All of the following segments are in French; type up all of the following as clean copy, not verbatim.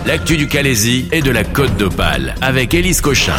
l'actu du Calaisis et de la Côte d'Opale avec Élise Cochin.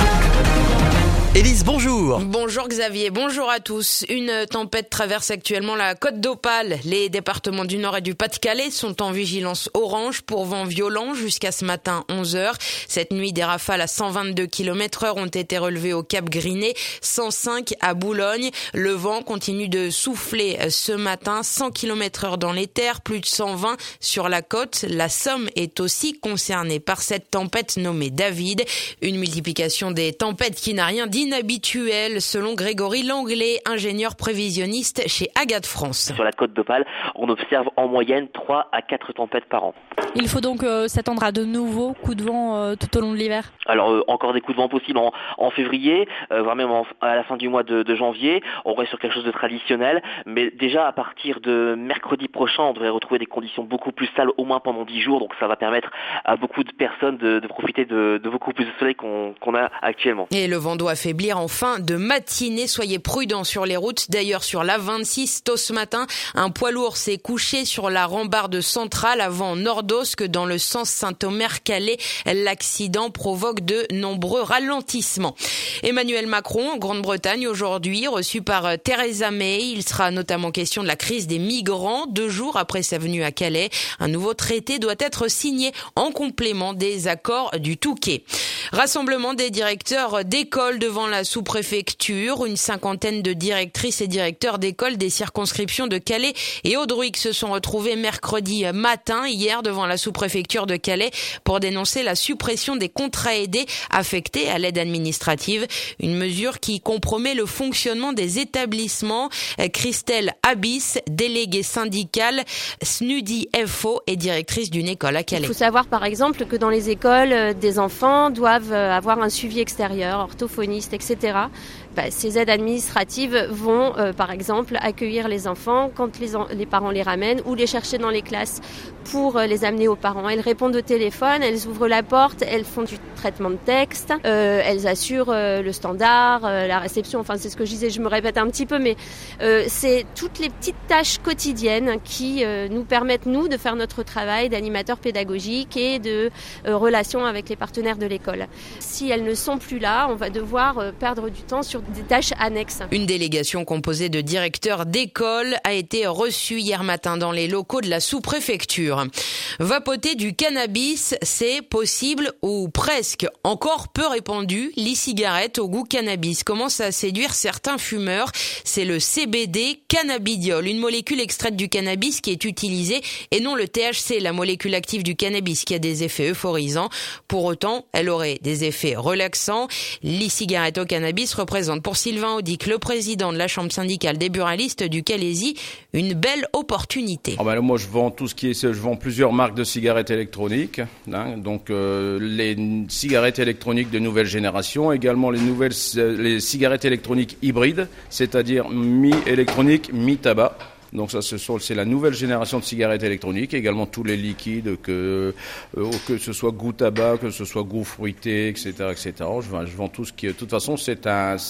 Élise, bonjour. Bonjour Xavier, bonjour à tous. Une tempête traverse actuellement la Côte d'Opale. Les départements du Nord et du Pas-de-Calais sont en vigilance orange pour vent violent jusqu'à ce matin 11h. Cette nuit, des rafales à 122 km/h ont été relevées au Cap Griné, 105 à Boulogne. Le vent continue de souffler ce matin, 100 km/h dans les terres, plus de 120 sur la côte. La Somme est aussi concernée par cette tempête nommée David. Une multiplication des tempêtes qui n'a rien d'inhabituel, selon Grégory Langlais, ingénieur prévisionniste chez Agat France. Sur la Côte d'Opale, on observe en moyenne 3 à 4 tempêtes par an. Il faut donc s'attendre à de nouveaux coups de vent tout au long de l'hiver. Alors encore des coups de vent possibles en février, voire même à la fin du mois de janvier. On reste sur quelque chose de traditionnel, mais déjà à partir de mercredi prochain, on devrait retrouver des conditions beaucoup plus stables, au moins pendant 10 jours. Donc ça va permettre à beaucoup de personnes de profiter de beaucoup plus de soleil qu'on a actuellement. Et le vent doit affaiblir en fin de matinée. Soyez prudents sur les routes. D'ailleurs, sur l'A26, tôt ce matin, un poids lourd s'est couché sur la rambarde centrale avant Nordosque dans le sens Saint-Omer-Calais. L'accident provoque de nombreux ralentissements. Emmanuel Macron en Grande-Bretagne aujourd'hui, reçu par Theresa May. Il sera notamment question de la crise des migrants. 2 jours après sa venue à Calais, un nouveau traité doit être signé en complément des accords du Touquet. Rassemblement des directeurs d'école devant la sous-préfecture. Une cinquantaine de directrices et directeurs d'école des circonscriptions de Calais et Audruic se sont retrouvés mercredi matin, hier, devant la sous-préfecture de Calais pour dénoncer la suppression des contrats aidés affectés à l'aide administrative. Une mesure qui compromet le fonctionnement des établissements. Christelle Abyss, déléguée syndicale SNUDI FO et directrice d'une école à Calais. Il faut savoir par exemple que dans les écoles, des enfants doivent avoir un suivi extérieur, orthophoniste, etc. Ces aides administratives vont, par exemple, accueillir les enfants quand les parents les ramènent ou les chercher dans les classes pour les amener aux parents. Elles répondent au téléphone, elles ouvrent la porte, elles font du traitement de texte, elles assurent le standard, la réception, enfin c'est ce que je disais, je me répète un petit peu, mais c'est toutes les petites tâches quotidiennes qui nous permettent, nous, de faire notre travail d'animateur pédagogique et de relation avec les partenaires de l'école. Si elles ne sont plus là, on va devoir perdre du temps sur des tâches annexes. Une délégation composée de directeurs d'école a été reçue hier matin dans les locaux de la sous-préfecture. Vapoter du cannabis, c'est possible ou presque. Encore peu répandu, l'e-cigarette au goût cannabis commence à séduire certains fumeurs. C'est le CBD cannabidiol, une molécule extraite du cannabis qui est utilisée et non le THC, la molécule active du cannabis qui a des effets euphorisants. Pour autant, elle aurait des effets relaxants. L'e-cigarette au cannabis représente pour Sylvain Audic, le président de la chambre syndicale des buralistes du Calaisis, une belle opportunité. Moi, je vends je vends plusieurs marques de cigarettes électroniques, donc les cigarettes électroniques de nouvelle génération, également les cigarettes électroniques hybrides, c'est-à-dire mi-électronique, mi-tabac. Donc ça, c'est la nouvelle génération de cigarettes électroniques, également tous les liquides, que ce soit goût tabac, que ce soit goût fruité, etc., etc. Je vends tout ce qui, de toute façon, c'est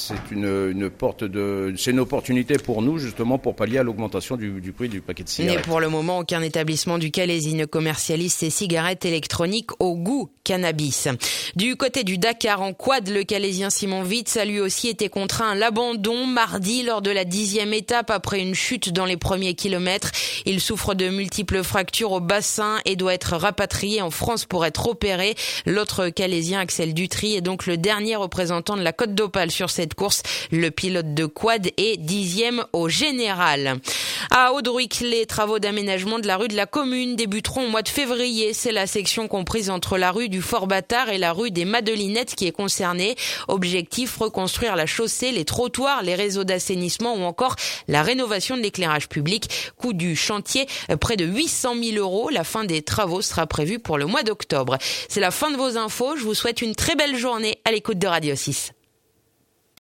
une opportunité pour nous, justement, pour pallier à l'augmentation du prix du paquet de cigarettes. Mais pour le moment, aucun établissement du Calaisis ne commercialise ces cigarettes électroniques au goût cannabis. Du côté du Dakar en quad, le Calaisien Simon Vitz a lui aussi été contraint à l'abandon mardi lors de la 10e étape après une chute dans les premiers kilomètres. Il souffre de multiples fractures au bassin et doit être rapatrié en France pour être opéré. L'autre Calaisien, Axel Dutry, est donc le dernier représentant de la Côte d'Opale sur cette course. Le pilote de quad est 10e au général. À Audruic, les travaux d'aménagement de la rue de la Commune débuteront au mois de février. C'est la section comprise entre la rue du Fort-Bâtard et la rue des Madelinettes qui est concernée. Objectif, reconstruire la chaussée, les trottoirs, les réseaux d'assainissement ou encore la rénovation de l'éclairage public. Coût du chantier, près de 800 000 €. La fin des travaux sera prévue pour le mois d'octobre. C'est la fin de vos infos. Je vous souhaite une très belle journée à l'écoute de Radio 6.